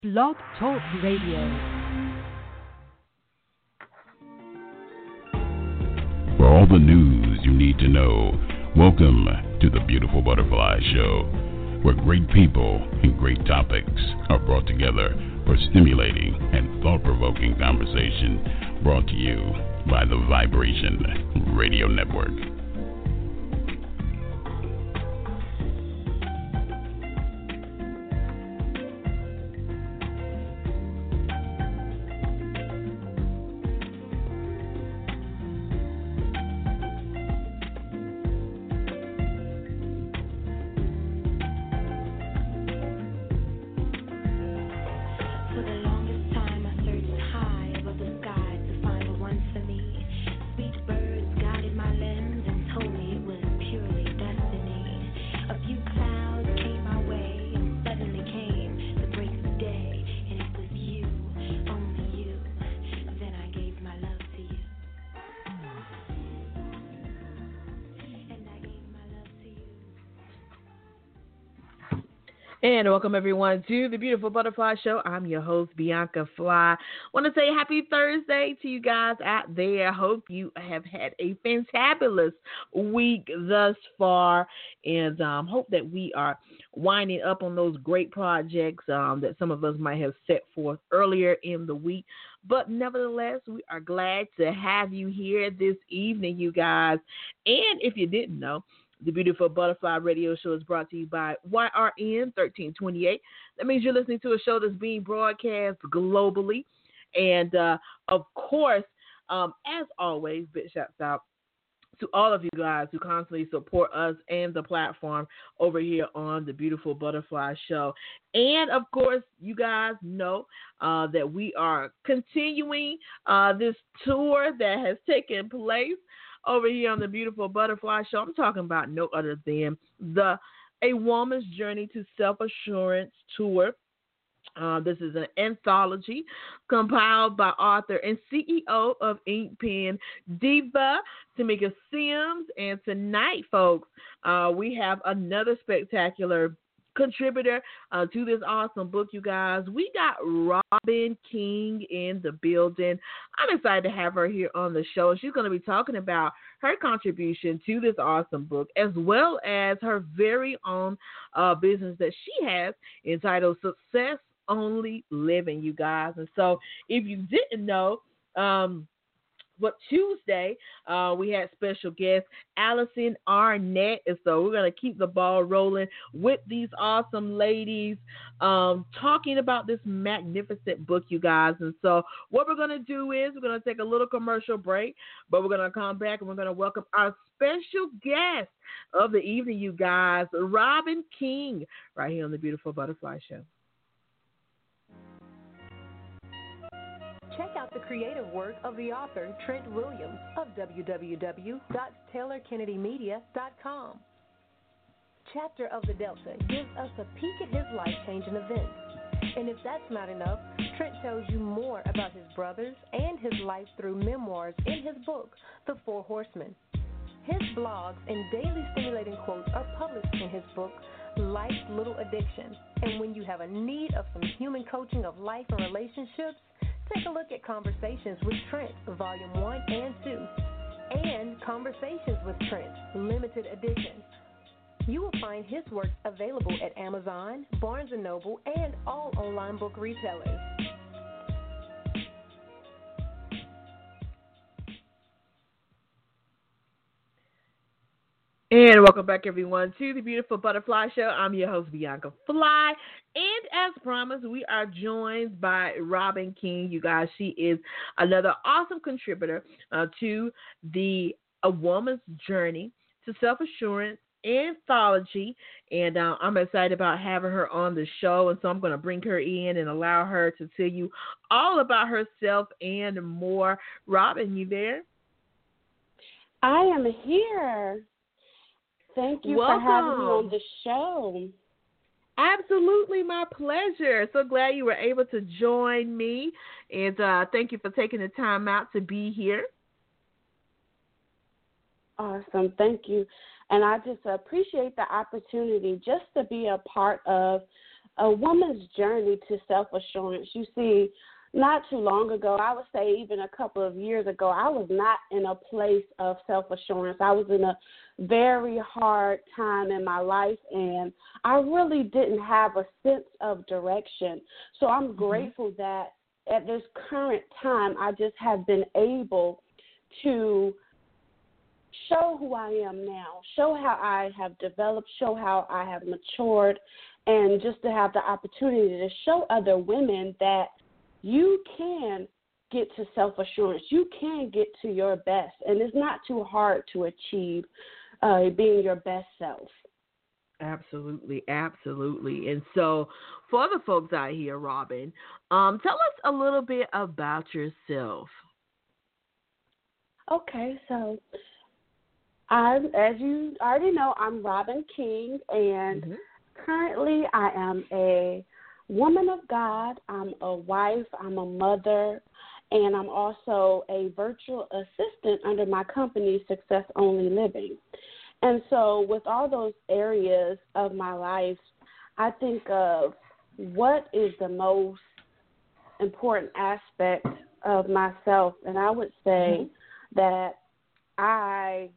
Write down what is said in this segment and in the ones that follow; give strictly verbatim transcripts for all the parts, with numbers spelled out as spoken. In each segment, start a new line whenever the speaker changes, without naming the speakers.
Blog Talk Radio.
For all the news you need to know, welcome to the Beautiful Butterfly Show, where great people and great topics are brought together for stimulating and thought-provoking conversation, brought to you by the Vibration Radio Network.
And welcome everyone to the Beautiful Butterfly Show. I'm your host, Bianca Fly. Want to say happy Thursday to you guys out there. Hope you have had a fantabulous week thus far, and um, hope that we are winding up on those great projects um, that some of us might have set forth earlier in the week. But nevertheless, we are glad to have you here this evening, you guys. And if you didn't know, the Beautiful Butterfly Radio Show is brought to you by Y R N thirteen twenty-eight. That means you're listening to a show that's being broadcast globally. And, uh, of course, um, as always, big shouts out to all of you guys who constantly support us and the platform over here on the Beautiful Butterfly Show. And, of course, you guys know uh, that we are continuing uh, this tour that has taken place over here on the Beautiful Butterfly Show. I'm talking about no other than the A Woman's Journey to Self-Assurance Tour. Uh, this is an anthology compiled by author and C E O of Inkpen Diva, Tamika Sims. And tonight, folks, uh, we have another spectacular contributor uh, to this awesome book, you guys. We got Robin King in the building. I'm excited to have her here on the show. She's going to be talking about her contribution to this awesome book, as well as her very own uh, business that she has entitled Success Only Living, you guys. And so if you didn't know, um, But Tuesday, uh, we had special guest Allison Arnett, and so we're going to keep the ball rolling with these awesome ladies um, talking about this magnificent book, you guys. And so what we're going to do is we're going to take a little commercial break, but we're going to come back and we're going to welcome our special guest of the evening, you guys, Robin King, right here on the Beautiful Butterfly Show.
Check out the creative work of the author Trent Williams of w w w dot taylor kennedy media dot com. Chapter of the Delta gives us a peek at his life-changing events. And if that's not enough, Trent tells you more about his brothers and his life through memoirs in his book, The Four Horsemen. His blogs and daily stimulating quotes are published in his book, Life's Little Addiction. And when you have a need of some human coaching of life and relationships, take a look at Conversations with Trent, Volume one and two, and Conversations with Trent, Limited Edition. You will find his work available at Amazon, Barnes and Noble, and all online book retailers.
And welcome back, everyone, to the Beautiful Butterfly Show. I'm your host, Bianca Fly. And as promised, we are joined by Robin King. You guys, she is another awesome contributor uh, to the A Woman's Journey to Self-Assurance anthology. And uh, I'm excited about having her on the show. And so I'm going to bring her in and allow her to tell you all about herself and more. Robin, you there?
I am here. Thank you
Welcome.
for having me on the show.
Absolutely, my pleasure. So glad you were able to join me, and uh, thank you for taking the time out to be here.
Awesome. Thank you. And I just appreciate the opportunity just to be a part of a woman's journey to self-assurance. You see, not too long ago, I would say even a couple of years ago, I was not in a place of self-assurance. I was in a very hard time in my life, and I really didn't have a sense of direction. So I'm mm-hmm. grateful that at this current time, I just have been able to show who I am now, show how I have developed, show how I have matured, and just to have the opportunity to show other women that you can get to self-assurance. You can get to your best, and it's not too hard to achieve uh, being your best self.
Absolutely, absolutely. And so for the folks out here, Robin, um, tell us a little bit about yourself.
Okay, so I'm, as you already know, I'm Robin King, and mm-hmm. currently I am a woman of God. I'm a wife, I'm a mother, and I'm also a virtual assistant under my company, Success Only Living. And so with all those areas of my life, I think of what is the most important aspect of myself, and I would say mm-hmm. that I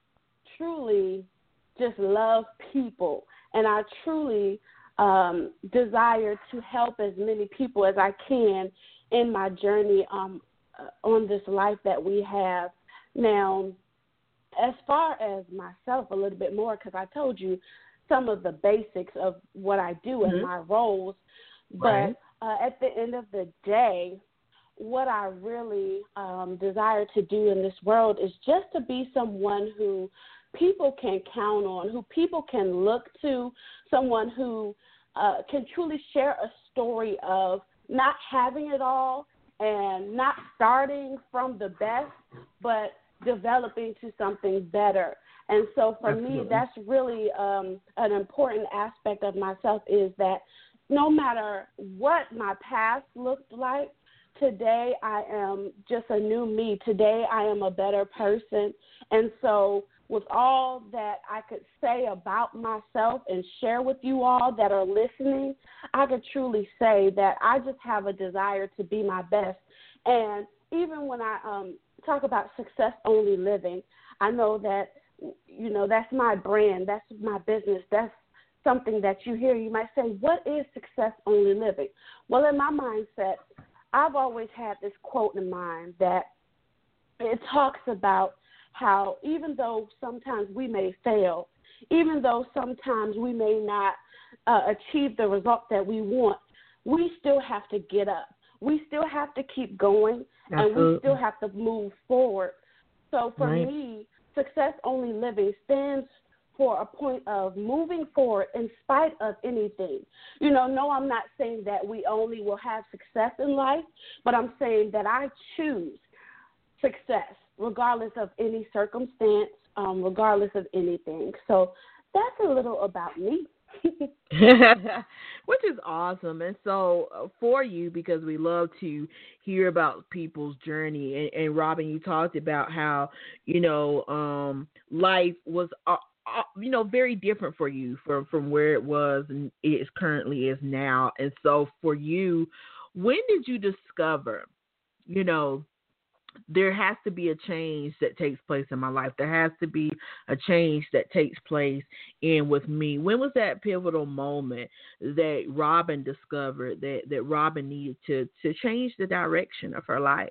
truly just love people, and I truly um, desire to help as many people as I can in my journey um, on this life that we have. Now, as far as myself a little bit more, because I told you some of the basics of what I do mm-hmm. in my roles,
right.
but uh, at the end of the day, what I really um, desire to do in this world is just to be someone who people can count on, who people can look to, someone who uh, can truly share a story of not having it all and not starting from the best, but developing to something better. And so for
Absolutely.
me, that's really um, an important aspect of myself, is that no matter what my past looked like, today I am just a new me. Today I am a better person. And so with all that I could say about myself and share with you all that are listening, I could truly say that I just have a desire to be my best. And even when I um, talk about Success Only Living, I know that, you know, that's my brand, that's my business, that's something that you hear. You might say, what is Success Only Living? Well, in my mindset, I've always had this quote in mind that it talks about how even though sometimes we may fail, even though sometimes we may not uh, achieve the result that we want, we still have to get up. We still have to keep going, Absolutely. And we still have to move forward. So for right. me, Success Only Living stands for a point of moving forward in spite of anything. You know, no, I'm not saying that we only will have success in life, but I'm saying that I choose success regardless of any circumstance, um, regardless of anything. So that's a little about me.
Which is awesome. And so uh, for you, because we love to hear about people's journey, and, and Robin, you talked about how, you know, um, life was, uh, uh, you know, very different for you from, from where it was and it currently is now. And so for you, when did you discover, you know, there has to be a change that takes place in my life. There has to be a change that takes place in with me. When was that pivotal moment that Robin discovered that, that Robin needed to, to change the direction of her life?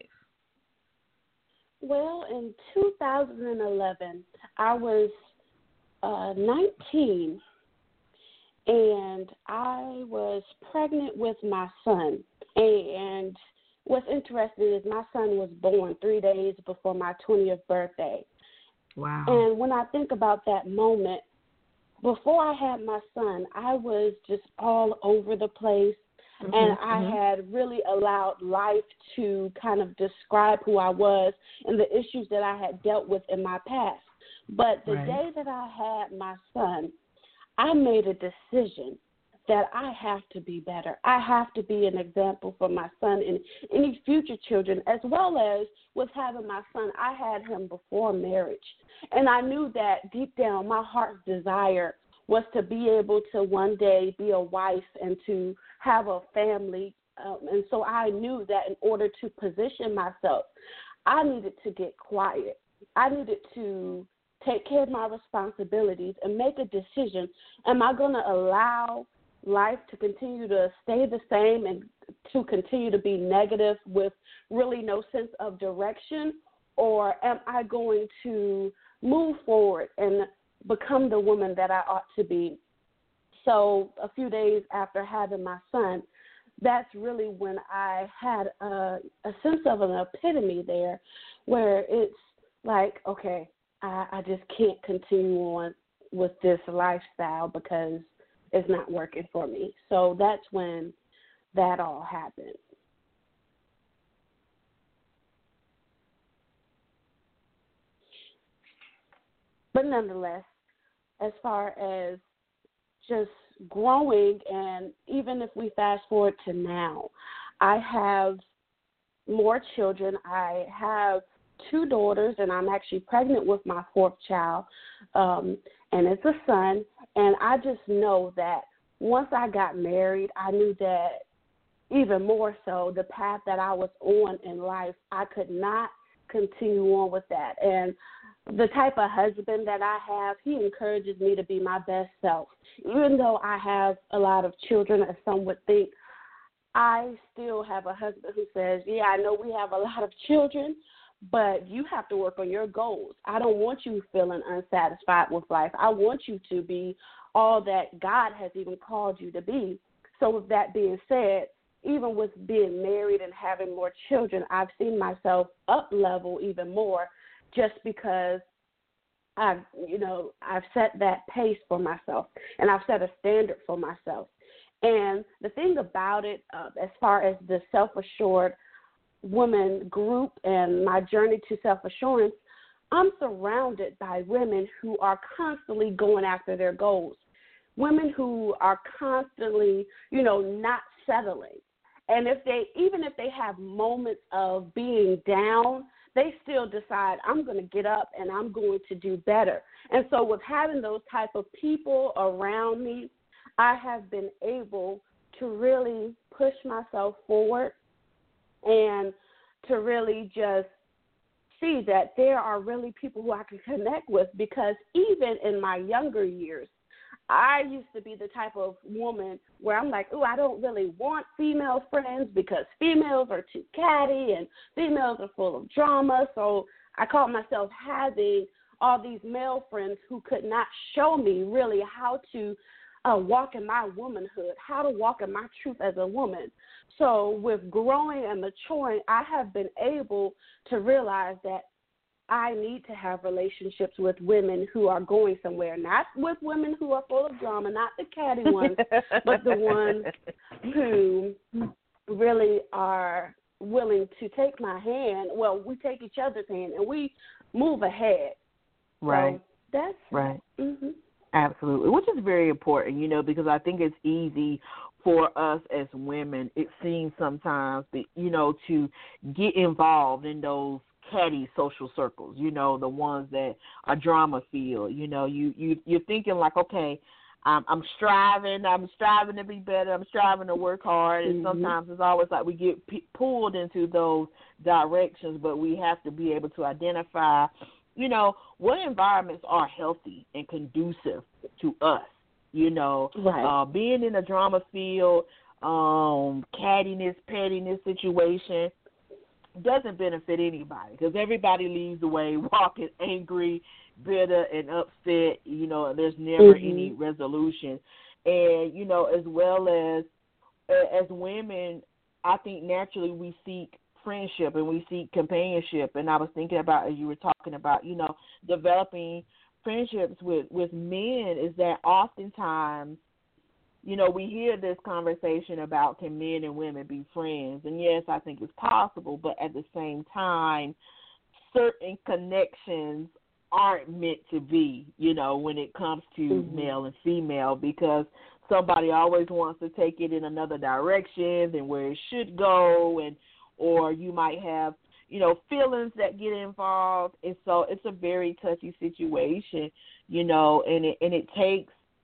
Well, in two thousand eleven, I was uh, nineteen, and I was pregnant with my son. And what's interesting is my son was born three days before my twentieth birthday.
Wow.
And when I think about that moment, before I had my son, I was just all over the place. Mm-hmm, and I mm-hmm. had really allowed life to kind of describe who I was and the issues that I had dealt with in my past. But the right. day that I had my son, I made a decision that I have to be better. I have to be an example for my son and any future children, as well as with having my son. I had him before marriage, and I knew that deep down my heart's desire was to be able to one day be a wife and to have a family. Um, and so I knew that in order to position myself, I needed to get quiet. I needed to take care of my responsibilities and make a decision. Am I going to allow life to continue to stay the same and to continue to be negative with really no sense of direction? Or am I going to move forward and become the woman that I ought to be? So a few days after having my son, that's really when I had a, a sense of an epiphany there where it's like, okay, I, I just can't continue on with this lifestyle because it's not working for me. So that's when that all happened. But nonetheless, as far as just growing, and even if we fast forward to now, I have more children. I have two daughters, and I'm actually pregnant with my fourth child, um, and it's a son. And I just know that once I got married, I knew that even more so the path that I was on in life, I could not continue on with that. And the type of husband that I have, he encourages me to be my best self. Even though I have a lot of children, as some would think, I still have a husband who says, yeah, I know we have a lot of children, but you have to work on your goals. I don't want you feeling unsatisfied with life. I want you to be all that God has even called you to be. So with that being said, even with being married and having more children, I've seen myself up level even more just because I've, you know, I've set that pace for myself and I've set a standard for myself. And the thing about it, uh, as far as the self-assured woman group and my journey to self-assurance, I'm surrounded by women who are constantly going after their goals, women who are constantly, you know, not settling. And if they, even if they have moments of being down, they still decide, I'm going to get up and I'm going to do better. And so with having those type of people around me, I have been able to really push myself forward and to really just see that there are really people who I can connect with, because even in my younger years, I used to be the type of woman where I'm like, oh, I don't really want female friends because females are too catty and females are full of drama. So I called myself having all these male friends who could not show me really how to uh, walk in my womanhood, how to walk in my truth as a woman. So with growing and maturing, I have been able to realize that I need to have relationships with women who are going somewhere, not with women who are full of drama, not the catty ones, but the ones who really are willing to take my hand. Well, we take each other's hand and we move ahead.
Right.
So that's
right.
Mm-hmm.
Absolutely, which is very important, you know, because I think it's easy for us as women, it seems sometimes, that, you know, to get involved in those catty social circles, you know, the ones that are drama filled. You know, you, you, you're thinking like, okay, I'm, I'm striving, I'm striving to be better, I'm striving to work hard, and mm-hmm. sometimes it's always like we get p- pulled into those directions, but we have to be able to identify, you know, what environments are healthy and conducive to us, you know,
right.
uh, being in a drama-filled, um, cattiness, pettiness situation doesn't benefit anybody, because everybody leaves away walking angry, bitter, and upset. You know, and there's never mm-hmm. any resolution. And, you know, as well as as women, I think naturally we seek friendship and we seek companionship. And I was thinking about, as you were talking about, you know, developing friendships with, with men, is that oftentimes, you know, we hear this conversation about can men and women be friends, and yes, I think it's possible, but at the same time, certain connections aren't meant to be, you know, when it comes to mm-hmm. male and female, because somebody always wants to take it in another direction than where it should go, and or you might have, you know, feelings that get involved, and so it's a very touchy situation, you know, and it and it takes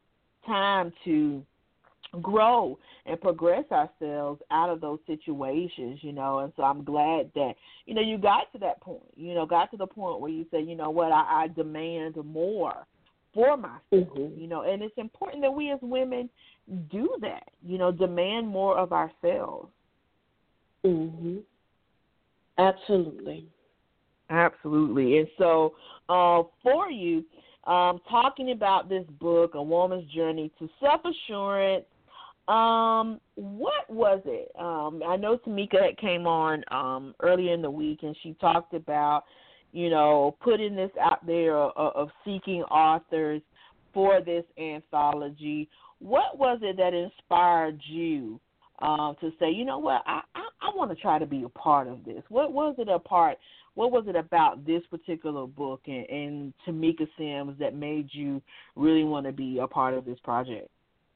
time to grow and progress ourselves out of those situations, you know. And so I'm glad that, you know, you got to that point, you know, got to the point where you say, you know what, I, I demand more for myself, mm-hmm. you know. And it's important that we as women do that, you know, demand more of ourselves.
Mm-hmm. Absolutely.
Absolutely. And so uh, for you, um, talking about this book, A Woman's Journey to Self-Assurance, um, what was it? Um, I know Tamika came on um, earlier in the week, and she talked about, you know, putting this out there of, of seeking authors for this anthology. What was it that inspired you um, to say, you know what, I, I, I want to try to be a part of this? What was it a part? What was it about this particular book and, and Tamika Sims that made you really want to be a part of this project?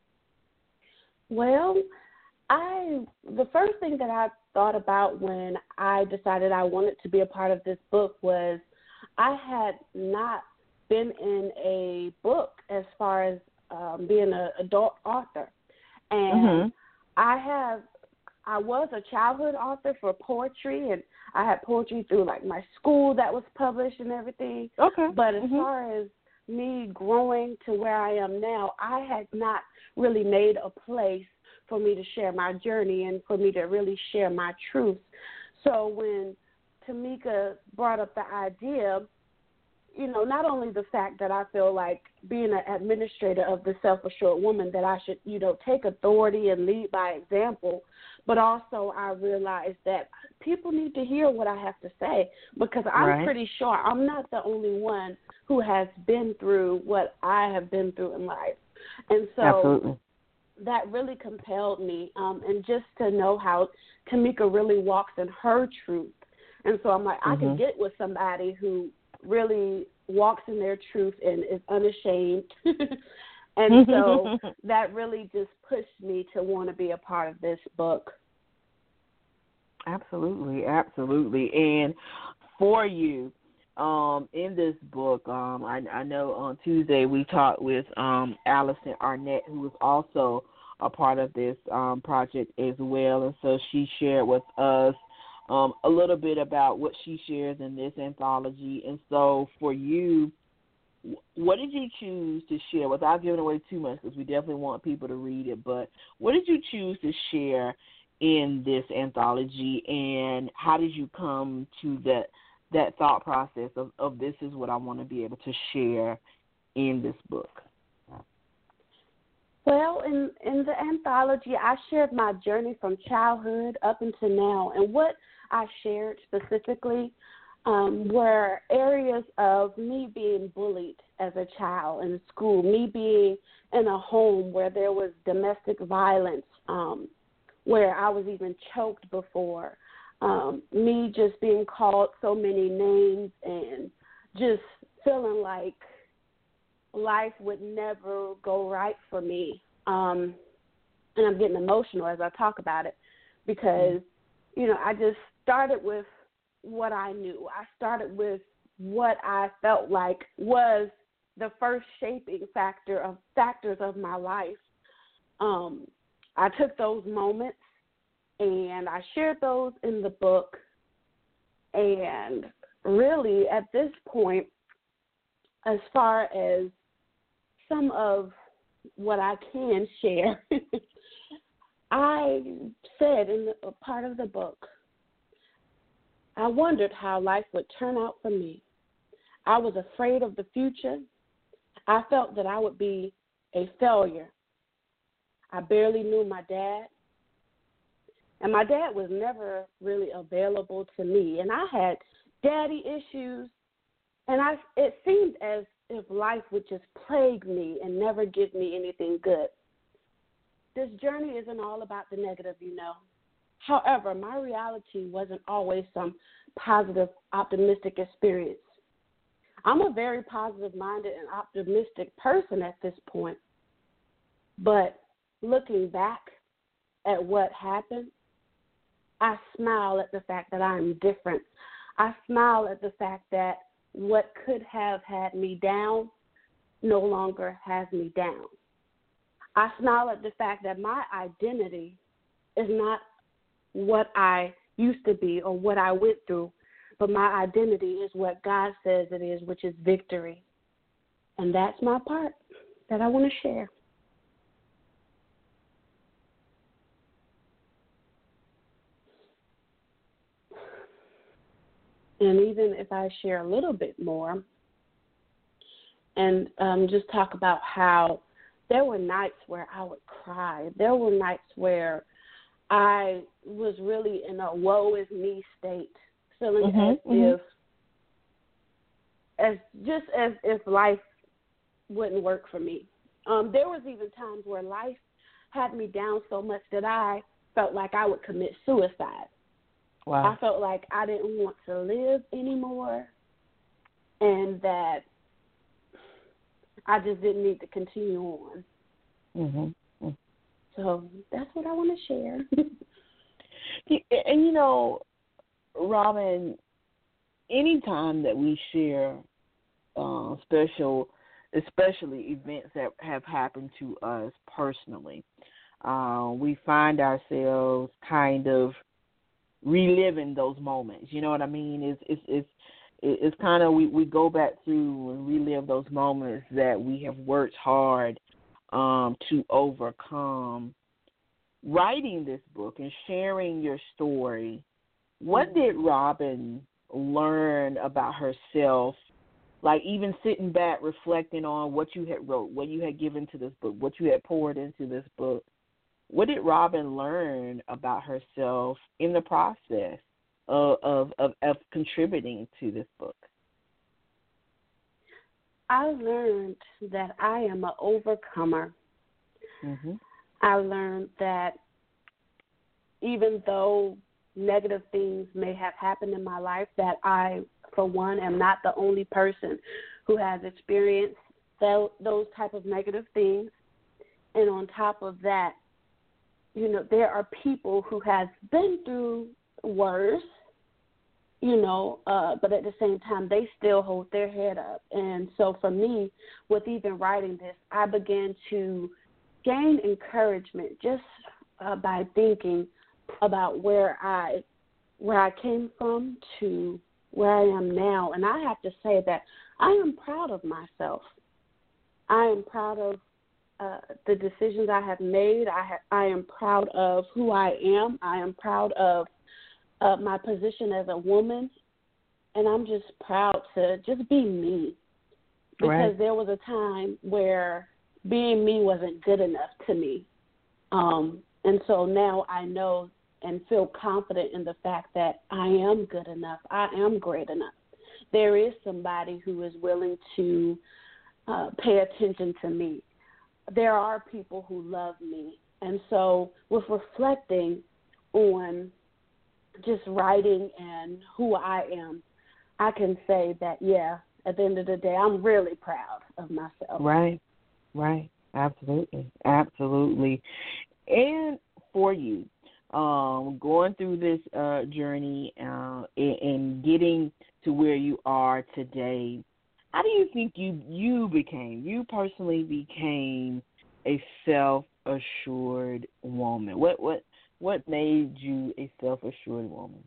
Well, I the first thing that I thought about when I decided I wanted to be a part of this book was I had not been in a book as far as um, being an adult author. And mm-hmm. I have I was a childhood author for poetry, and I had poetry through, like, my school that was published and everything.
Okay.
But as
mm-hmm.
far as me growing to where I am now, I had not really made a place for me to share my journey and for me to really share my truth. So when Tamika brought up the idea, you know, not only the fact that I feel like being an administrator of the Self-Assured Woman, that I should, you know, take authority and lead by example, but also I realized that people need to hear what I have to say, because I'm
right.
pretty sure I'm not the only one who has been through what I have been through in life. And so
Absolutely.
that really compelled me, um, and just to know how Tamika really walks in her truth. And so I'm like, mm-hmm. I can get with somebody who really walks in their truth and is unashamed. And so that really just pushed me to want to be a part of this book.
Absolutely, absolutely. And for you, um, in this book, um, I, I know on Tuesday we talked with um, Allison Arnett, who is also a part of this um, project as well. And so she shared with us Um, a little bit about what she shares in this anthology. And so for you, what did you choose to share, without giving away too much, because we definitely want people to read it, but what did you choose to share in this anthology, and how did you come to that that thought process of, of this is what I want to be able to share in this book?
Well, in, in the anthology, I shared my journey from childhood up until now, and what I shared specifically um, were areas of me being bullied as a child in school, me being in a home where there was domestic violence, um, where I was even choked before, um, me just being called so many names and just feeling like life would never go right for me. Um, and I'm getting emotional as I talk about it because, you know, I just started with what I knew. I started with what I felt like was the first shaping factor of factors of my life. Um, I took those moments and I shared those in the book. And really, at this point, as far as some of what I can share, I said in the, a part of the book, I wondered how life would turn out for me. I was afraid of the future. I felt that I would be a failure. I barely knew my dad. And my dad was never really available to me. And I had daddy issues. And I, it seemed as if life would just plague me and never give me anything good. This journey isn't all about the negative, you know. However, my reality wasn't always some positive, optimistic experience. I'm a very positive-minded and optimistic person at this point. But looking back at what happened, I smile at the fact that I'm different. I smile at the fact that what could have had me down no longer has me down. I smile at the fact that my identity is not what I used to be or what I went through, but my identity is what God says it is, which is victory. And that's my part that I want to share. And even if I share a little bit more and um, just talk about how there were nights where I would cry. There were nights where I was really in a woe is me state, feeling
mm-hmm,
as
mm-hmm.
if, as just as if life wouldn't work for me. Um, there was even times where life had me down so much that I felt like I would commit suicide.
Wow.
I felt like I didn't want to live anymore and that I just didn't need to continue on.
Mm-hmm.
So that's what I want to share.
And, you know, Robin, anytime that we share uh, special, especially events that have happened to us personally, uh, we find ourselves kind of reliving those moments. You know what I mean? It's it's it's it's kind of we, we go back through and relive those moments that we have worked hard um, to overcome. Writing this book and sharing your story, what did Robin learn about herself? Like even sitting back, reflecting on what you had wrote, what you had given to this book, what you had poured into this book. What did Robin learn about herself in the process of, of, of, of contributing to this book?
I learned that I am an overcomer.
Mm-hmm.
I learned that even though negative things may have happened in my life, that I, for one, am not the only person who has experienced those type of negative things. And on top of that, you know, there are people who have been through worse, you know, uh, but at the same time, they still hold their head up. And so for me, with even writing this, I began to gain encouragement just uh, by thinking about where I where I came from to where I am now. And I have to say that I am proud of myself. I am proud of Uh, the decisions I have made. I, ha- I am proud of who I am. I am proud of uh, my position as a woman, and I'm just proud to just be me. Because
Right.
there was a time where being me wasn't good enough to me. Um, and so now I know and feel confident in the fact that I am good enough. I am great enough. There is somebody who is willing to uh, pay attention to me. There are people who love me. And so with reflecting on just writing and who I am, I can say that, yeah, at the end of the day, I'm really proud of myself.
Right, right. Absolutely, absolutely. And for you, um, going through this uh, journey uh, and, and getting to where you are today, how do you think you you became, you personally became a self-assured woman? What what what made you a self-assured woman?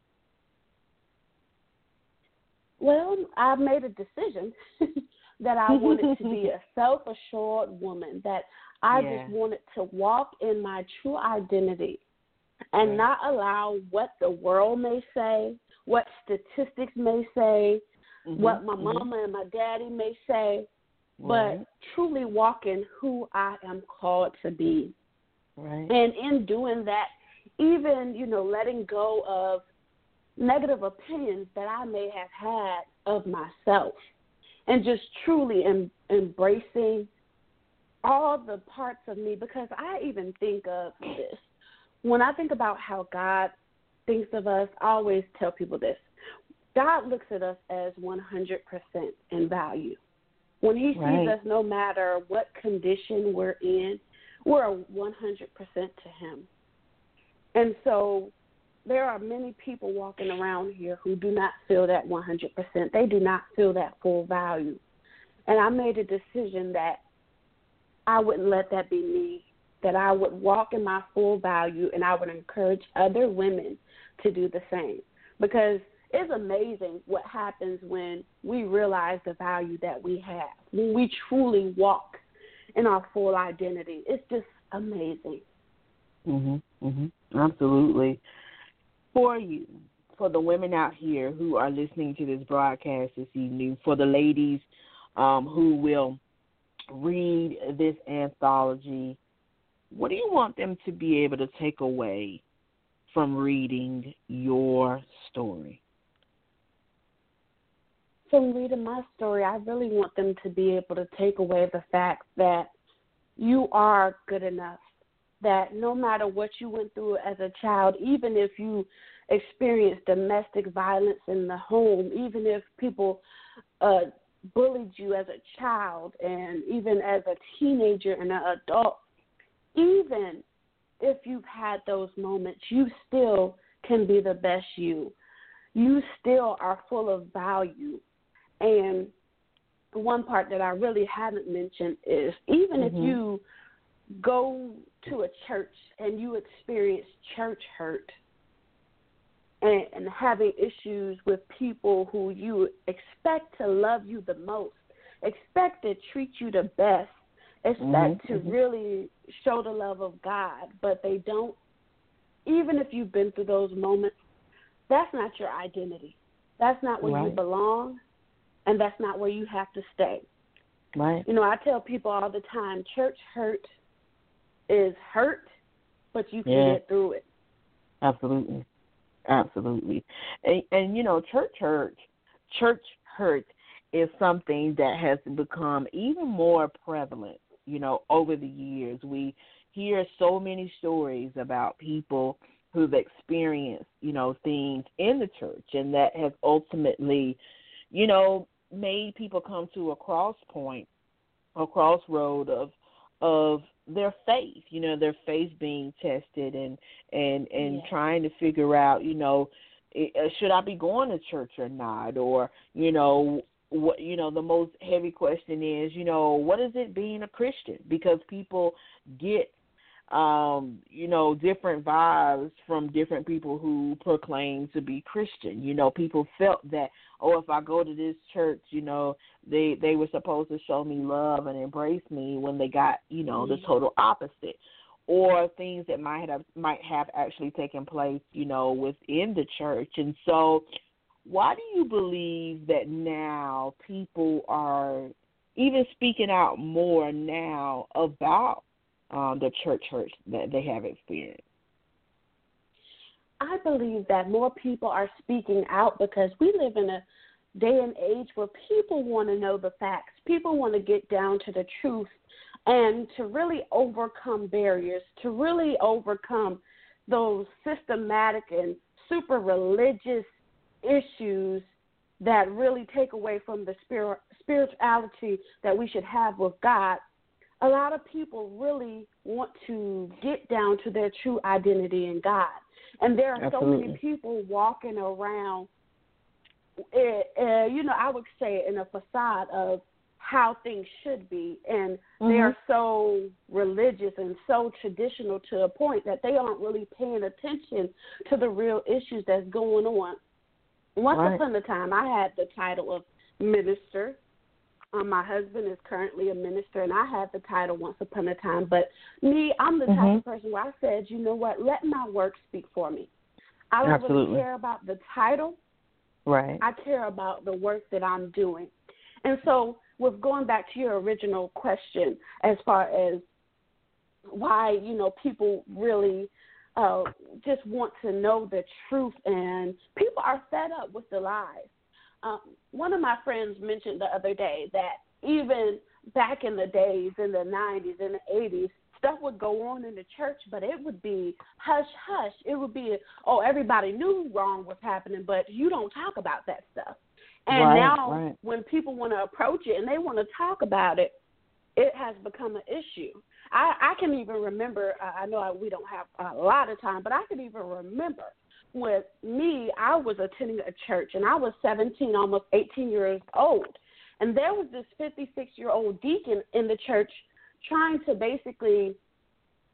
Well, I made a decision that I wanted to be a self-assured woman, that I
yeah.
just wanted to walk in my true identity and
right.
not allow what the world may say, what statistics may say,
Mm-hmm,
what my
mm-hmm.
mama and my daddy may say,
right.
but truly walk in who I am called to be.
Right.
And in doing that, even, you know, letting go of negative opinions that I may have had of myself and just truly em- embracing all the parts of me, because I even think of this. When I think about how God thinks of us, I always tell people this. God looks at us as one hundred percent in value. When he
right.
sees us, no matter what condition we're in, we're one hundred percent to him. And so there are many people walking around here who do not feel that one hundred percent. They do not feel that full value. And I made a decision that I wouldn't let that be me that I would walk in my full value, and I would encourage other women to do the same. Because it's amazing what happens when we realize the value that we have, when we truly walk in our full identity. It's just amazing.
Mhm, mhm, absolutely. For you, for the women out here who are listening to this broadcast this evening, for the ladies um, who will read this anthology, what do you want them to be able to take away from reading your story?
From reading my story, I really want them to be able to take away the fact that you are good enough, that no matter what you went through as a child, even if you experienced domestic violence in the home, even if people uh, bullied you as a child and even as a teenager and an adult, even if you've had those moments, you still can be the best you. You still are full of value. And one part that I really haven't mentioned is even mm-hmm. if you go to a church and you experience church hurt and, and having issues with people who you expect to love you the most, expect to treat you the best, expect mm-hmm. to mm-hmm. really show the love of God, but they don't, even if you've been through those moments, that's not your identity. That's not where right. you belong. And that's not where you have to stay.
Right.
You know, I tell people all the time, church hurt is hurt, but you can yeah. get through it.
Absolutely. Absolutely. And, and, you know, church hurt, church hurt is something that has become even more prevalent, you know, over the years. We hear so many stories about people who've experienced, you know, things in the church, and that has ultimately, you know, made people come to a cross point, a crossroad of of their faith, you know, their faith being tested and and, and yeah. trying to figure out, you know, should I be going to church or not? Or, you know, what, you know, the most heavy question is, you know, what is it being a Christian? Because people get Um, you know, different vibes from different people who proclaim to be Christian. You know, people felt that, oh, if I go to this church, you know, they, they were supposed to show me love and embrace me when they got, you know, the total opposite. Or things that might have might have actually taken place, you know, within the church. And so why do you believe that now people are even speaking out more now about Um, the church hurt that they have experienced?
I believe that more people are speaking out because we live in a day and age where people want to know the facts. People want to get down to the truth and to really overcome barriers, to really overcome those systematic and super religious issues that really take away from the spirit, spirituality that we should have with God. A lot of people really want to get down to their true identity in God. And there are Absolutely. so many people walking around, uh, uh, you know, I would say in a facade of how things should be. And mm-hmm. they are so religious and so traditional to a point that they aren't really paying attention to the real issues that's going on. Once right. upon a time, I had the title of minister. Um, my husband is currently a minister, and I had the title once upon a time. But me, I'm the type mm-hmm. of person where I said, you know what, let my work speak for me. I don't
Absolutely.
really care about the title.
Right.
I care about the work that I'm doing. And so with going back to your original question as far as why, you know, people really uh, just want to know the truth, and people are fed up with the lies. Um, one of my friends mentioned the other day that even back in the days, in the nineties and the eighties, stuff would go on in the church, but it would be hush, hush. It would be, oh, everybody knew wrong was happening, but you don't talk about that stuff. And
right,
now
right.
when people want to approach it and they want to talk about it, it has become an issue. I, I can even remember, uh, I know I, we don't have a lot of time, but I can even remember with me, I was attending a church, and I was seventeen, almost eighteen years old. And there was this fifty-six-year-old deacon in the church trying to basically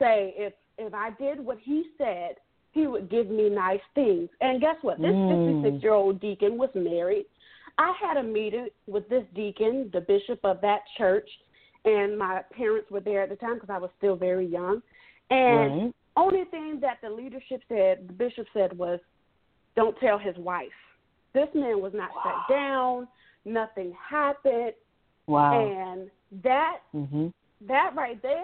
say if if I did what he said, he would give me nice things. And guess what? This fifty-six-year-old deacon was married. I had a meeting with this deacon, the bishop of that church, and my parents were there at the time because I was still very young. And right. only thing that the leadership said, the bishop said, was, don't tell his wife. This man was not wow. sat down. Nothing happened.
Wow.
And that
mm-hmm.
that right there,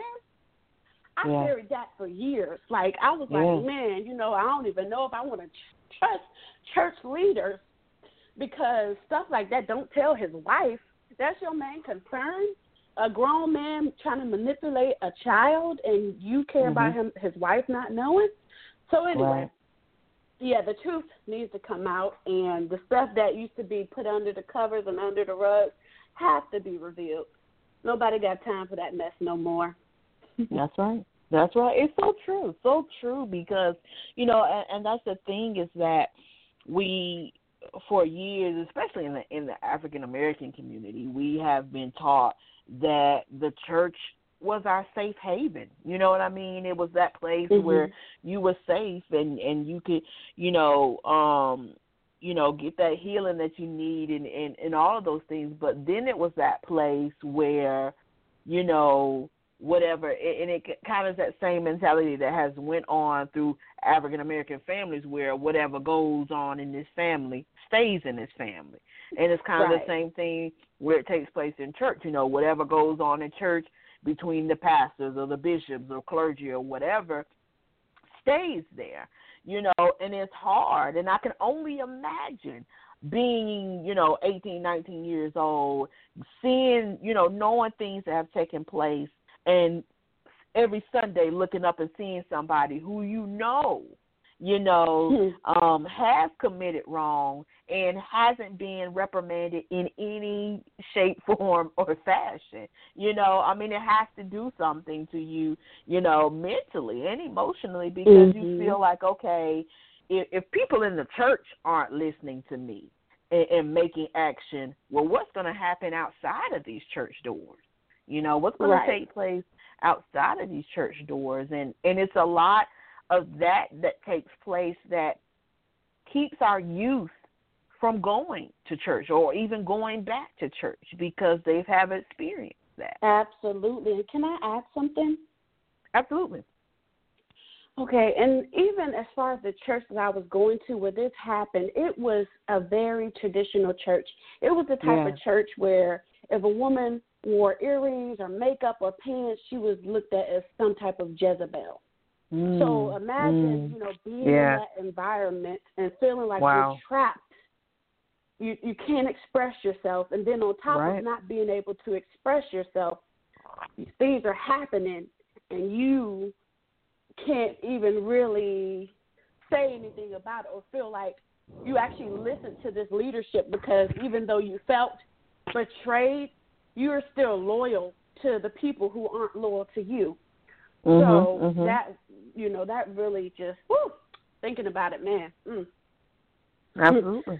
I
yeah.
carried that for years. Like, I was
yeah.
like, man, you know, I don't even know if I want to trust church leaders because stuff like that, don't tell his wife. That's your main concern? A grown man trying to manipulate a child and you care mm-hmm. about him, his wife not knowing? So anyway,
right.
yeah, the truth needs to come out, and the stuff that used to be put under the covers and under the rug has to be revealed. Nobody got time for that mess no more.
That's right. That's right. It's so true. So true because, you know, and, and that's the thing is that we, for years, especially in the in the African American community, we have been taught that the church was our safe haven. You know what I mean? It was that place mm-hmm. where you were safe and, and you could, you know, um, you know, get that healing that you need and, and, and all of those things. But then it was that place where, you know, whatever, and it kind of is that same mentality that has went on through African American families where whatever goes on in this family stays in this family. And it's kind of
right.
the same thing where it takes place in church. You know, whatever goes on in church between the pastors or the bishops or clergy or whatever stays there, you know, and it's hard. And I can only imagine being, you know, eighteen, nineteen years old, seeing, you know, knowing things that have taken place, and every Sunday looking up and seeing somebody who you know, you know, um, has committed wrong and hasn't been reprimanded in any shape, form, or fashion. You know, I mean, it has to do something to you, you know, mentally and emotionally because mm-hmm. you feel like, okay, if, if people in the church aren't listening to me and, and making action, well, what's going to happen outside of these church doors? You know, what's going
right.
to take place outside of these church doors? And, and it's a lot of that that takes place that keeps our youth from going to church or even going back to church because they have experienced that.
Absolutely. And can I add something?
Absolutely.
Okay, and even as far as the church that I was going to where this happened, it was a very traditional church. It was the type
yeah.
of church where if a woman wore earrings or makeup or pants, she was looked at as some type of Jezebel.
Mm,
so imagine,
mm,
you know, being
yeah.
in that environment and feeling like
wow.
you're trapped. You you can't express yourself, and then on top
right.
of not being able to express yourself, things are happening, and you can't even really say anything about it or feel like you actually listened to this leadership because even though you felt betrayed, you're still loyal to the people who aren't loyal to you.
Mm-hmm,
so
mm-hmm.
that, you know, that really just, whew, thinking about it, man. Mm.
Absolutely.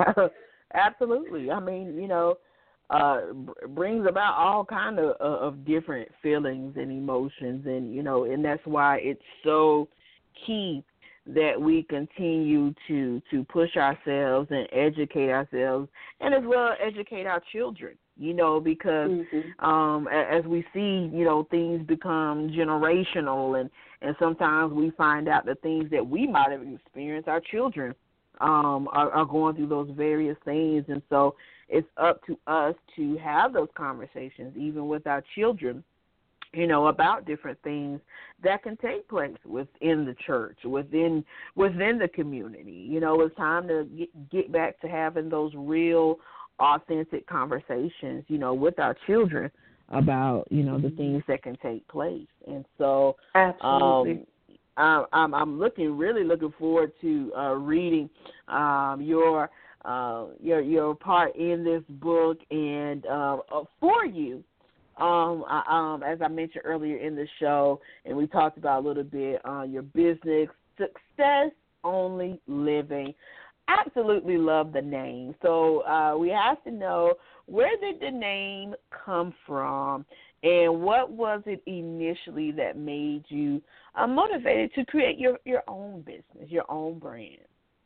Absolutely. I mean, you know, uh, brings about all kind of, of different feelings and emotions. And, you know, and that's why it's so key that we continue to, to push ourselves and educate ourselves and as well educate our children, you know, because
mm-hmm.
um, as we see, you know, things become generational and, and sometimes we find out the things that we might have experienced, our children um, are, are going through those various things. And so it's up to us to have those conversations, even with our children, you know, about different things that can take place within the church, within within the community. You know, it's time to get, get back to having those real, authentic conversations, you know, with our children about, you know, the things that can take place. And so
absolutely.
Um, I, I'm, I'm looking, really looking forward to uh, reading um, your uh, your your part in this book, and uh, for you. Um, I, um, as I mentioned earlier in the show, and we talked about a little bit on your business, Success Only Living. Absolutely love the name. So uh, we have to know, where did the name come from, And what was it initially that made you uh, motivated to create your, your own business, your own brand?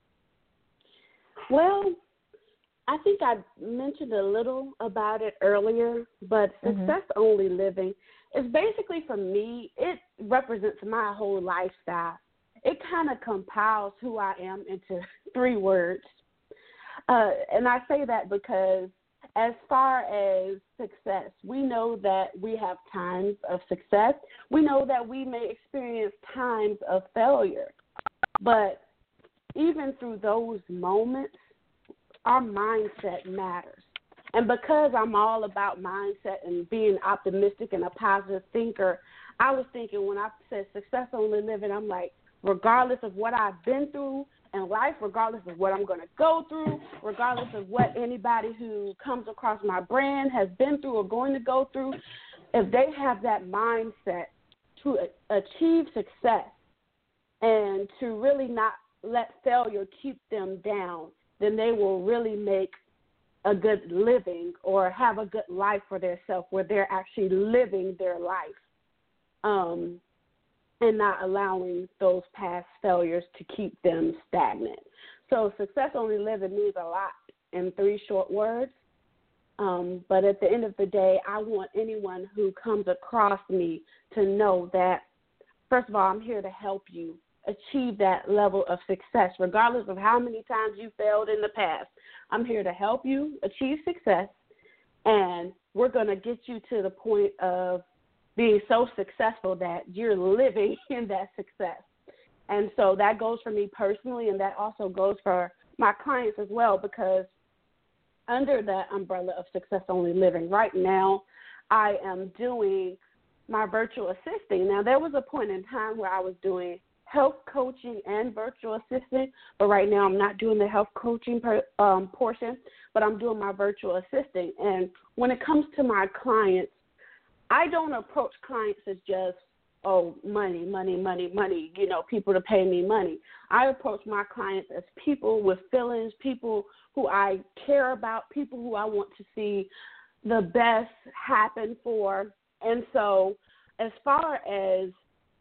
Well, I think I mentioned a little about it earlier, but
Mm-hmm.
Success Only Living is basically, for me, it represents my whole lifestyle. It kind of compiles who I am into three words. Uh, and I say that because as far as success, we know that we have times of success. We know that we may experience times of failure. But even through those moments, our mindset matters. And because I'm all about mindset and being optimistic and a positive thinker, I was thinking when I said Success Only Living, I'm like, regardless of what I've been through in life, regardless of what I'm going to go through, regardless of what anybody who comes across my brand has been through or going to go through, if they have that mindset to achieve success and to really not let failure keep them down, then they will really make a good living or have a good life for themselves where they're actually living their life um, and not allowing those past failures to keep them stagnant. So Success Only Living means a lot in three short words. Um, but at the end of the day, I want anyone who comes across me to know that, first of all, I'm here to help you achieve that level of success, regardless of how many times you failed in the past. I'm here to help you achieve success, and we're going to get you to the point of being so successful that you're living in that success. And so that goes for me personally, and that also goes for my clients as well, because under that umbrella of Success Only Living, right now I am doing my virtual assisting. Now, there was a point in time where I was doing health coaching and virtual assistant, but right now I'm not doing the health coaching per, um, portion, but I'm doing my virtual assisting. And when it comes to my clients, I don't approach clients as just, oh, money, money, money, money, you know, people to pay me money. I approach my clients as people with feelings, people who I care about, people who I want to see the best happen for. And so as far as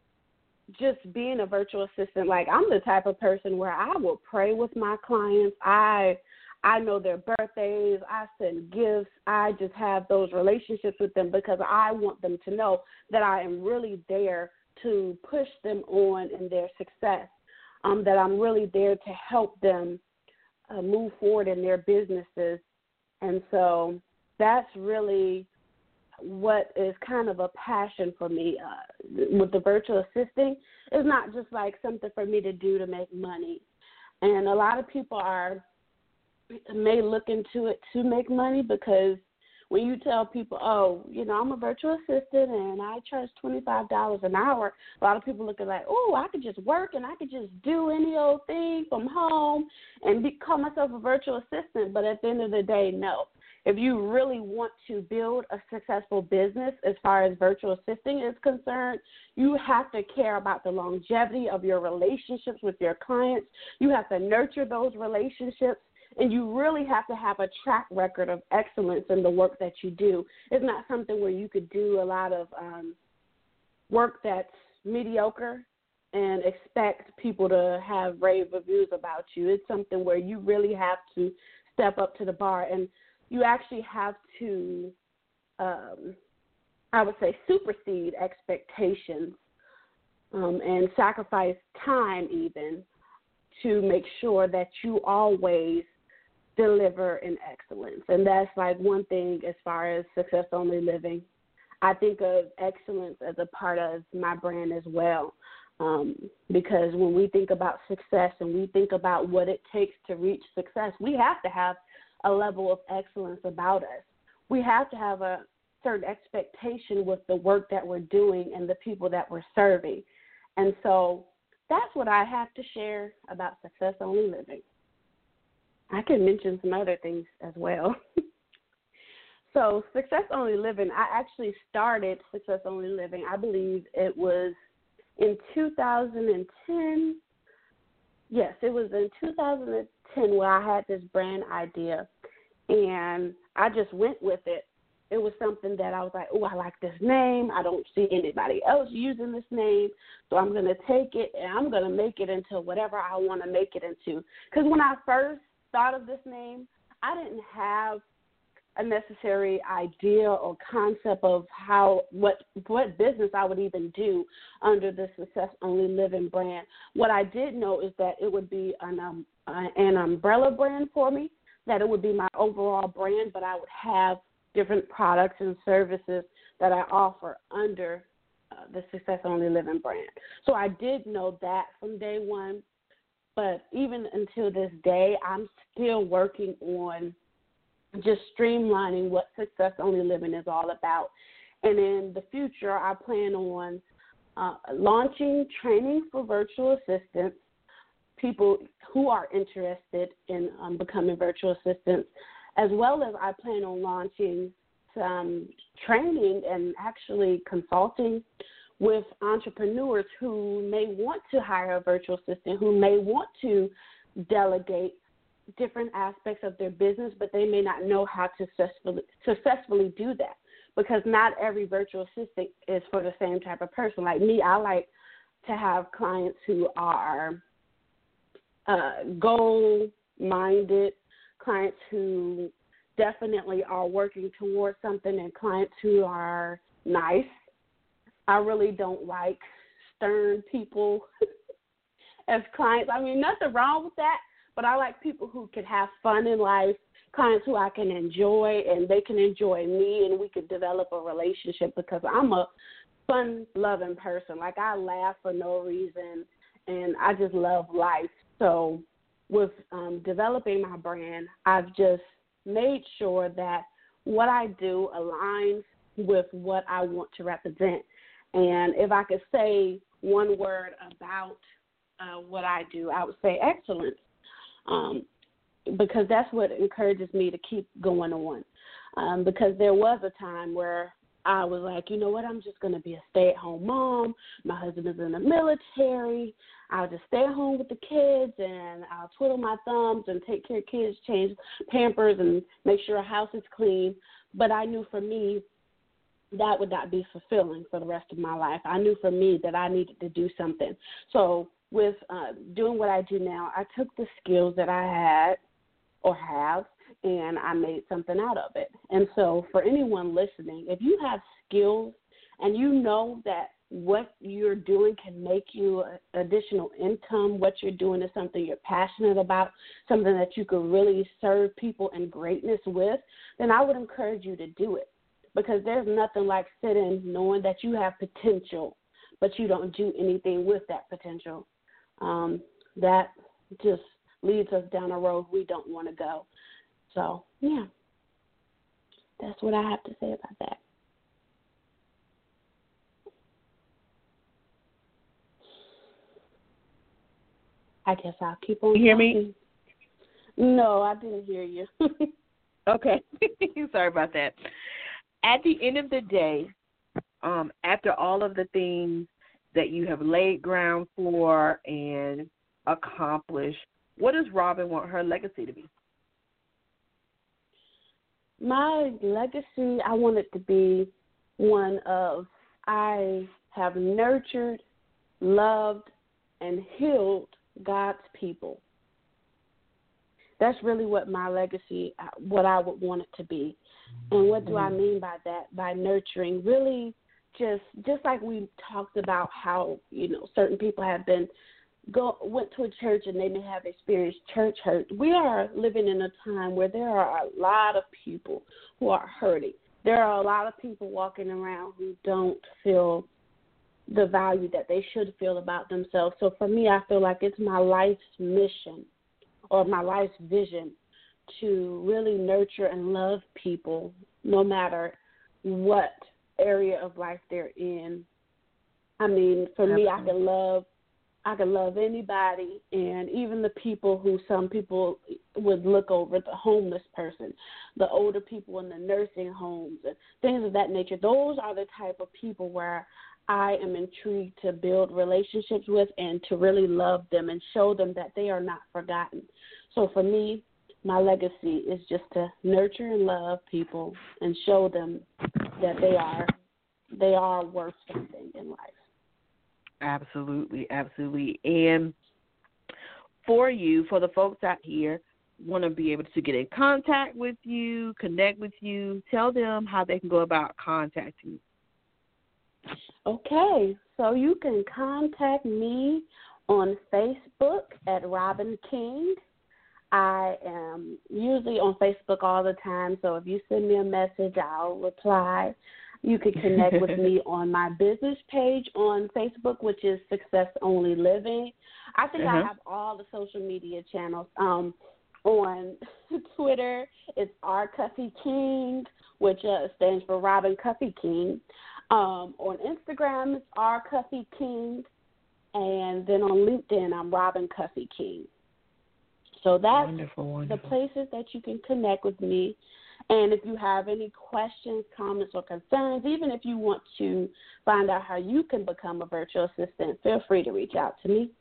just being a virtual assistant, like I'm the type of person where I will pray with my clients. I I know their birthdays. I send gifts. I just have those relationships with them because I want them to know that I am really there to push them on in their success, um, that I'm really there to help them uh, move forward in their businesses. And so that's really what is kind of a passion for me uh, with the virtual assisting. It's not just like something for me to do to make money. And a lot of people are may look into it to make money, because when you tell people, oh, you know, I'm a virtual assistant and I charge twenty-five dollars an hour, a lot of people look at like, oh, I could just work and I could just do any old thing from home and be, call myself a virtual assistant. But at the end of the day, no. If you really want to build a successful business as far as virtual assisting is concerned, you have to care about the longevity of your relationships with your clients. You have to nurture those relationships, and you really have to have a track record of excellence in the work that you do. It's not something where you could do a lot of um, work that's mediocre and expect people to have rave reviews about you. It's something where you really have to step up to the bar, and you actually have to, um, I would say, supersede expectations um, and sacrifice time even to make sure that you always deliver in excellence. And that's like one thing as far as Success Only Living. I think of excellence as a part of my brand as well, um, because when we think about success and we think about what it takes to reach success, we have to have a level of excellence about us. We have to have a certain expectation with the work that we're doing and the people that we're serving. And so that's what I have to share about Success Only Living. I can mention some other things as well. So Success Only Living, I actually started Success Only Living, I believe it was in two thousand ten. Yes, it was in two thousand ten where I had this brand idea, and I just went with it. it was something that I was like, oh, I like this name. I don't see anybody else using this name. So I'm going to take it and I'm going to make it into whatever I want to make it into. Because when I first thought of this name, I didn't have a necessary idea or concept of how what what business I would even do under the Success Only Living brand. What I did know is that it would be an um, uh, an umbrella brand for me, that it would be my overall brand, but I would have different products and services that I offer under uh, the Success Only Living brand. So I did know that from day one, but even until this day, I'm still working on just streamlining what Success Only Living is all about. And in the future, I plan on uh, launching training for virtual assistants, people who are interested in um, becoming virtual assistants, as well as I plan on launching some training and actually consulting with entrepreneurs who may want to hire a virtual assistant, who may want to delegate different aspects of their business, but they may not know how to successfully, successfully do that, because not every virtual assistant is for the same type of person. Like me, I like to have clients who are uh, goal-minded, clients who definitely are working towards something, and clients who are nice. I really don't like stern people as clients. I mean, nothing wrong with that, but I like people who can have fun in life, clients who I can enjoy, and they can enjoy me, and we could develop a relationship, because I'm a fun-loving person. Like, I laugh for no reason, and I just love life. So with um, developing my brand, I've just made sure that what I do aligns with what I want to represent. And if I could say one word about uh, what I do, I would say excellence. Um, because that's what encourages me to keep going on. Um, because there was a time where I was like, you know what, I'm just going to be a stay-at-home mom. My husband is in the military. I'll just stay at home with the kids, and I'll twiddle my thumbs and take care of kids, change Pampers, and make sure our house is clean. But I knew for me that would not be fulfilling for the rest of my life. I knew for me that I needed to do something. So with uh, doing what I do now, I took the skills that I had or have, and I made something out of it. And so for anyone listening, if you have skills and you know that what you're doing can make you additional income, what you're doing is something you're passionate about, something that you could really serve people in greatness with, then I would encourage you to do it. Because there's nothing like sitting knowing that you have potential, but you don't do anything with that potential. Um, that just leads us down a road we don't want to go. So, yeah, that's what I have to say about that. I guess I'll keep on
You hear
talking.
me?
No, I didn't hear you.
Okay. Sorry about that. At the end of the day, um, after all of the things that you have laid ground for and accomplished, what does Robin want her legacy to be?
My legacy, I want it to be one of I have nurtured, loved, and healed God's people. That's really what my legacy, what I would want it to be. And what do I mean by that? By nurturing, really just just like we talked about how, you know, certain people have been, go went to a church and they may have experienced church hurt. We are living in a time where there are a lot of people who are hurting. There are a lot of people walking around who don't feel the value that they should feel about themselves. So for me, I feel like it's my life's mission or my life's vision to really nurture and love people no matter what area of life they're in. I mean, for Absolutely. me, I can love I can love anybody, and even the people who some people would look over, the homeless person, the older people in the nursing homes, and things of that nature. Those are the type of people where I am intrigued to build relationships with and to really love them and show them that they are not forgotten. So for me, my legacy is just to nurture and love people and show them that they are they are worth something in life.
Absolutely, absolutely. And for you, for the folks out here, want to be able to get in contact with you, connect with you, tell them how they can go about contacting you.
Okay, so you can contact me on Facebook at Robin King. I am usually on Facebook all the time, so if you send me a message, I'll reply. You can connect with me on my business page on Facebook, which is Success Only Living. I think uh-huh. I have all the social media channels. Um, on Twitter, it's R. Cuffy King, which uh, stands for Robin Cuffy King. Um, on Instagram, it's R. Cuffy King. And then on LinkedIn, I'm Robin Cuffy King. So that's wonderful, wonderful. The places that you can connect with me. And if you have any questions, comments, or concerns, even if you want to find out how you can become a virtual assistant, feel free to reach out to me.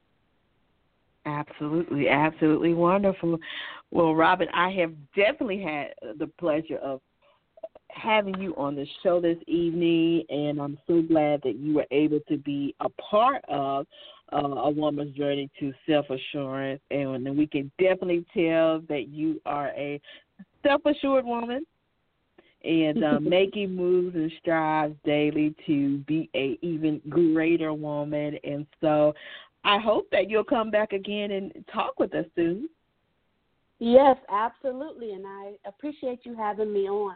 Absolutely, absolutely wonderful. Well, Robin, I have definitely had the pleasure of having you on the show this evening, and I'm so glad that you were able to be a part of uh, a woman's journey to self-assurance, and we can definitely tell that you are a self-assured woman and uh, making moves and strides daily to be a even greater woman. And so I hope that you'll come back again and talk with us soon.
Yes, absolutely, and I appreciate you having me on.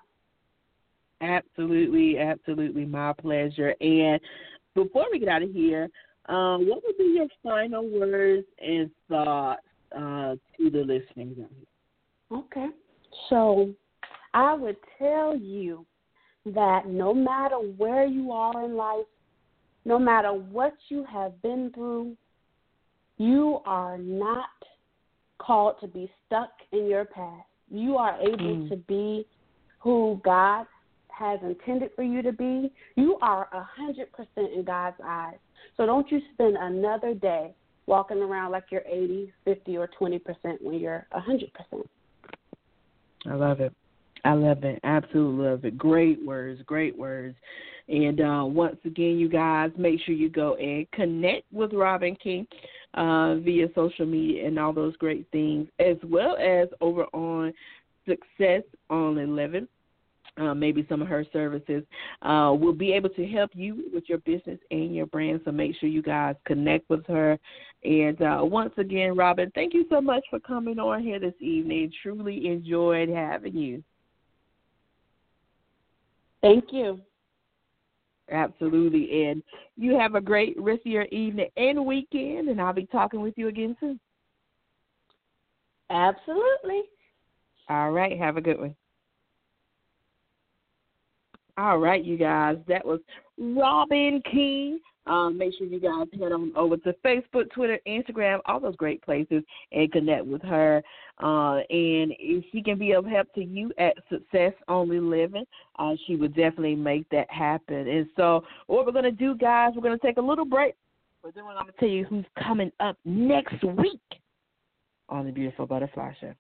Absolutely, absolutely, my pleasure. And before we get out of here, um, what would be your final words and thoughts uh, to the listeners out here?
Okay. So I would tell you that no matter where you are in life, no matter what you have been through, you are not called to be stuck in your past. You are able mm. to be who God has intended for you to be. You are one hundred percent in God's eyes. So don't you spend another day walking around like you're eighty, fifty, or twenty percent when you're one hundred percent.
I love it. I love it. Absolutely love it. Great words, great words. And uh, once again, you guys, make sure you go and connect with Robin King uh, via social media and all those great things, as well as over on Success Only Living. Uh, maybe some of her services uh, will be able to help you with your business and your brand. So make sure you guys connect with her. And uh, once again, Robin, thank you so much for coming on here this evening. Truly enjoyed having you.
Thank you.
Absolutely. And you have a great rest of your evening and weekend, and I'll be talking with you again soon.
Absolutely.
All right. Have a good one. All right, you guys. That was Robin King. Um, make sure you guys head on over to Facebook, Twitter, Instagram, all those great places, and connect with her. Uh, and if she can be of help to you at Success Only Living, uh, she would definitely make that happen. And so what we're going to do, guys, we're going to take a little break. But then I'm going to tell you who's coming up next week on the Beautiful Butterfly Show.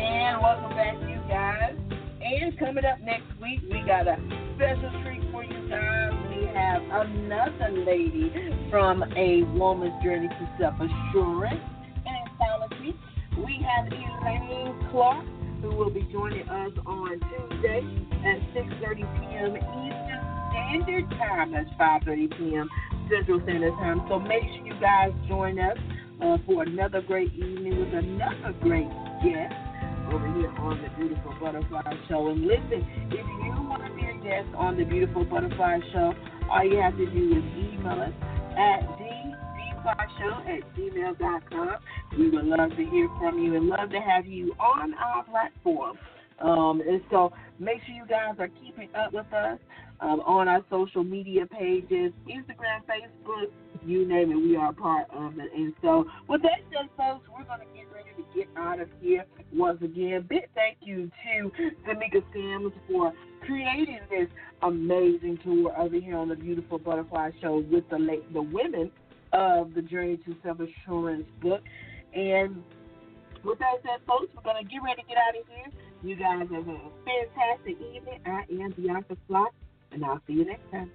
And welcome back, you guys. And coming up next week, we got a special treat for you guys. We have another lady from A Woman's Journey to Self-Assurance and Anthology. We have Elaine Clark, who will be joining us on Tuesday at six thirty p.m. Eastern Standard Time. That's five thirty p.m. Central Standard Time. So make sure you guys join us uh, for another great evening with another great guest over here on the Beautiful Butterfly Show. And listen, if you want to be a guest on the Beautiful Butterfly Show, all you have to do is email us at d b fly show at gmail dot com. We would love to hear from you and love to have you on our platform. Um, and so make sure you guys are keeping up with us um, on our social media pages, Instagram, Facebook, you name it, we are a part of it. And so with that said, folks, we're going to get ready to get out of here. Once again, big thank you to Tamika Sims for creating this amazing tour over here on the Beautiful Butterfly Show with the the women of the Journey to Self-Assurance book. And with that said, folks, we're going to get ready to get out of here. You guys have a fantastic evening. I am Bianca Fly, and I'll see you next time.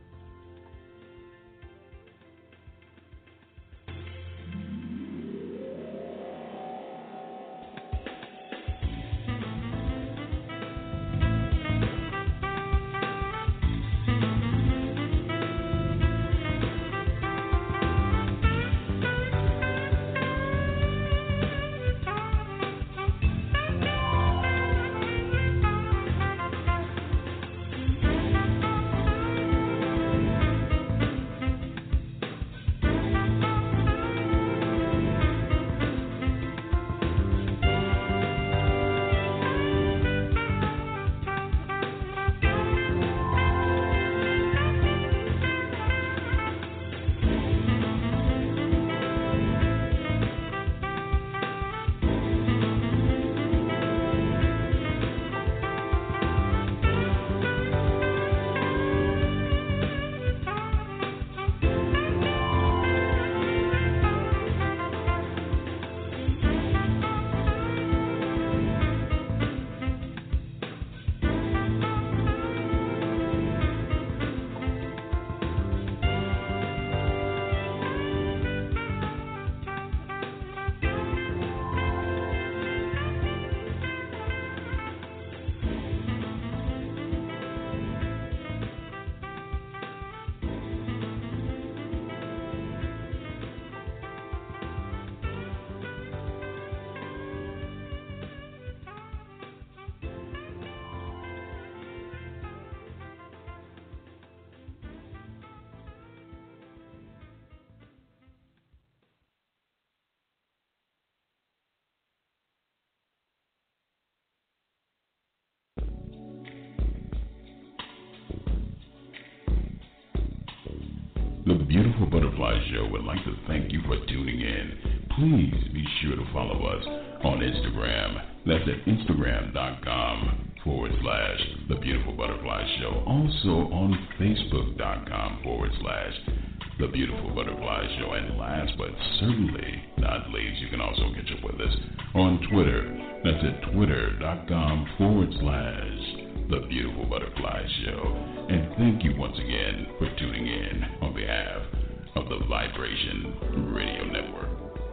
The Beautiful Butterfly Show would like to thank you for tuning in. Please be sure to follow us on Instagram. That's at instagram.com forward slash The Beautiful Butterfly Show. Also on facebook.com forward slash The Beautiful Butterfly Show. And last but certainly not least, you can also catch up with us on Twitter. That's at twitter.com forward slash The Beautiful Butterfly Show. And thank you once again for tuning in on behalf of the Vibration Radio Network.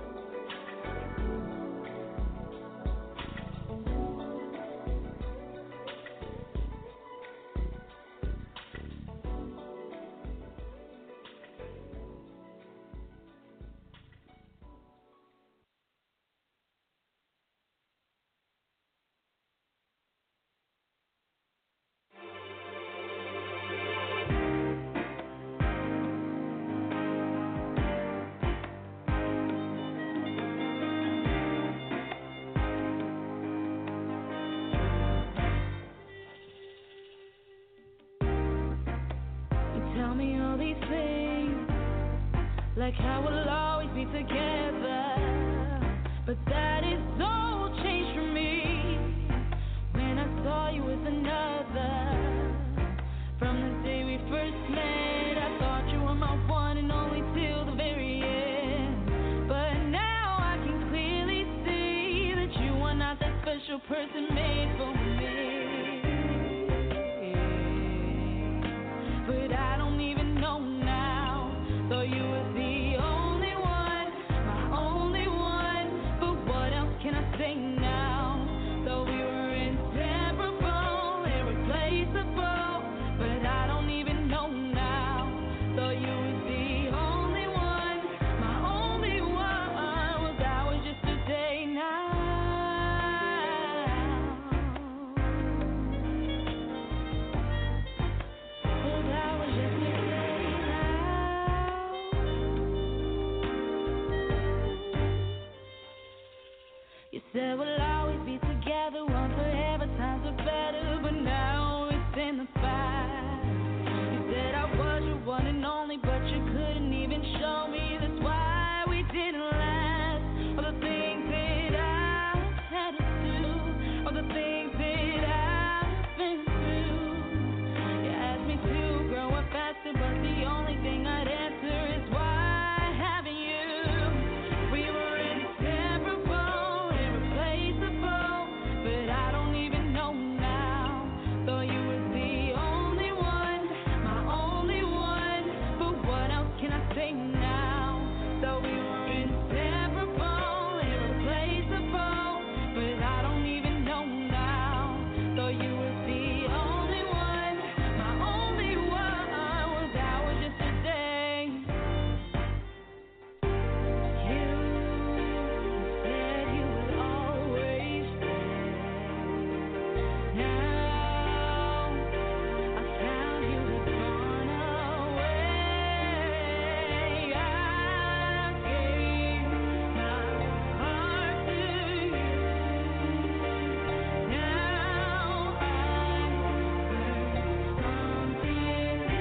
Like how we'll always be together, but that is all changed for me when I saw you with another. From the day we first met, I thought you were my one and only till the very end. But now I can clearly see that you are not that special special person made for me. But I don't even know now. Thought you was the only one, my only one. But what else can I say now? Though we were inseparable, irreplaceable. But I don't even know now. Thought you was the only one, my only one. Was that was just a day now. Well, that was just a day now. You said we'll always be together, one forever, times are better, but now it's in the past. You said I was your one and only, but you couldn't even show me. That's why we didn't last. All the things that I've had to do, all the things that I've been through. You asked me to grow up faster, but the only thing I'd answer is why haven't you? We were inseparable, irreplaceable, but I don't even know now. Thought you was the only one, my only one. But what else can I say now? Though we were inseparable, irreplaceable, but I don't even know now. Thought you was the only one, my only one. Was that was just a day. You said you would always stay. Now I found you had gone away. I gave my heart to you. Now I found something new.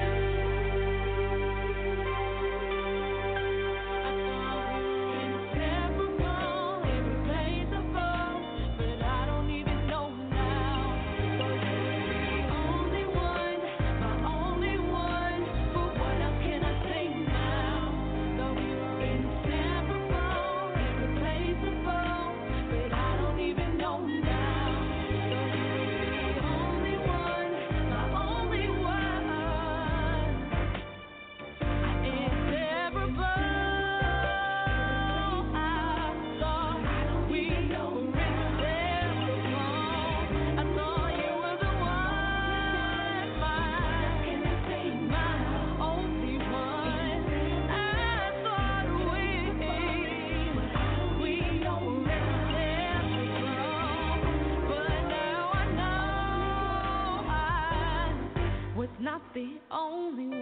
I thought we were inseparable, irreplaceable, but I don't even know now. Thought you were the only one, my only one. But what else can I say now? Thought we were inseparable, irreplaceable, but I don't even know now. Thought you were the only one, my only one. Inseparable. I thought we were inseparable. I thought you were the one, my, my only one. I thought we we were inseparable, but now I know I was not the only one.